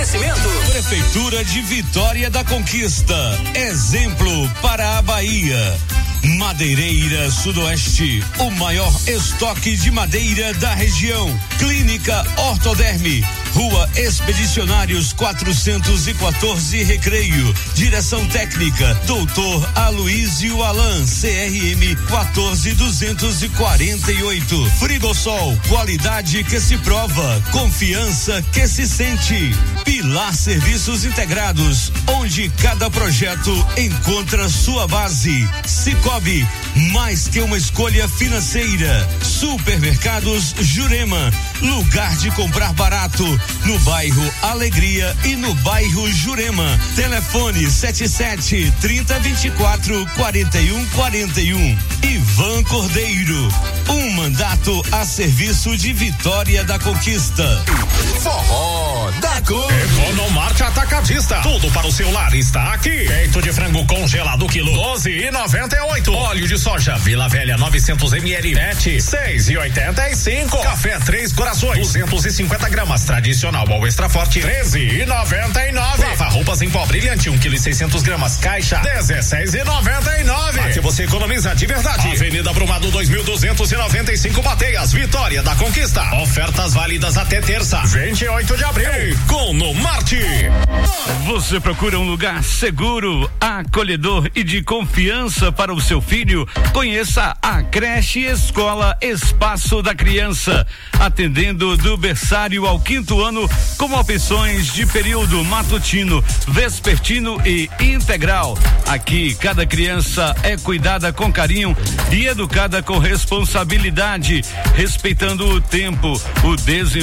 Oferecimento Prefeitura de Vitória da Conquista, exemplo para a Bahia. Madeireira Sudoeste, o maior estoque de madeira da região. Clínica Ortoderme, Rua Expedicionários 414 Recreio. Direção técnica Doutor Aloísio Alan, CRM 14248. Frigosol, qualidade que se prova, confiança que se sente. Pilar Serviços Integrados, onde cada projeto encontra sua base. Cicobi, mais que uma escolha financeira. Supermercados Jurema, lugar de comprar barato, no bairro Alegria e no bairro Jurema. Telefone 77-3024-4141. Ivan Cordeiro, um mandato a serviço de Vitória da Conquista. Forró da Cor. Economarte Atacadista, tudo para o seu lar está aqui. Peito de frango congelado quilo 12,98. Óleo de soja Vila Velha 900 ml PET 6,85. Café Três Corações 250 gramas tradicional ao extra forte 13,99. Lava roupas em pó brilhante 1,6 kg caixa 16,99. Aqui você economiza de verdade. Avenida Brumado 2295 Bateias, Vitória da Conquista. Ofertas válidas até terça, 28 de abril. Economarte. Você procura um lugar seguro, acolhedor e de confiança para o seu filho? Conheça a Creche Escola Espaço da Criança, atendendo do berçário ao 5º ano, com opções de período matutino, vespertino e integral. Aqui, cada criança é cuidada com carinho e educada com responsabilidade, respeitando o tempo, o desenvolvimento